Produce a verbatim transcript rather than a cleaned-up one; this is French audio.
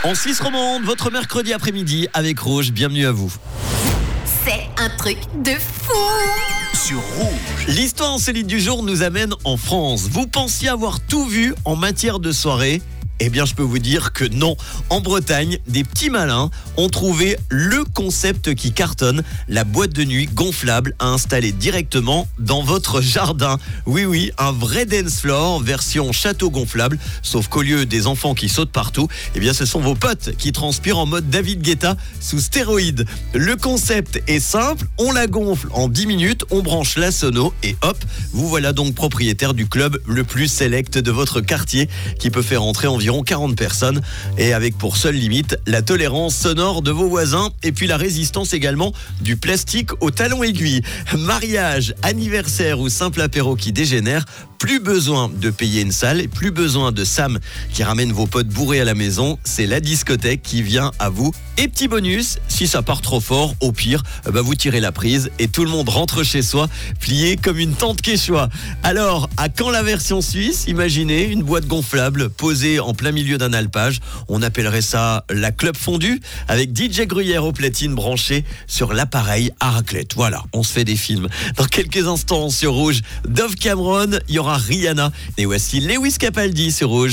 En Suisse romande, votre mercredi après-midi avec Rouge, bienvenue à vous. C'est un truc de fou. Sur Rouge. L'histoire insolite du jour nous amène en France. Vous pensiez avoir tout vu en matière de soirée ? Eh bien, je peux vous dire que non. En Bretagne, des petits malins ont trouvé le concept qui cartonne, la boîte de nuit gonflable à installer directement dans votre jardin. Oui, oui, un vrai dance floor version château gonflable, sauf qu'au lieu des enfants qui sautent partout, eh bien, ce sont vos potes qui transpirent en mode David Guetta sous stéroïdes. Le concept est simple, on la gonfle en dix minutes, on branche la sono et hop, vous voilà donc propriétaire du club le plus select de votre quartier qui peut faire entrer environ quarante personnes et avec pour seule limite la tolérance sonore de vos voisins et puis la résistance également du plastique au talon aiguille. Mariage, anniversaire ou simple apéro qui dégénère, plus besoin de payer une salle et plus besoin de Sam qui ramène vos potes bourrés à la maison, c'est la discothèque qui vient à vous. Et petit bonus, si ça part trop fort, au pire, bah vous tirez la prise et tout le monde rentre chez soi, plié comme une tente quechua. Alors, à quand la version suisse ? Imaginez une boîte gonflable posée en plein milieu d'un alpage. On appellerait ça la club fondue, avec D J Gruyère au platine branché sur l'appareil à raclette. Voilà, on se fait des films. Dans quelques instants sur Rouge, Dove Cameron, il y aura Rihanna. Et voici Lewis Capaldi sur Rouge.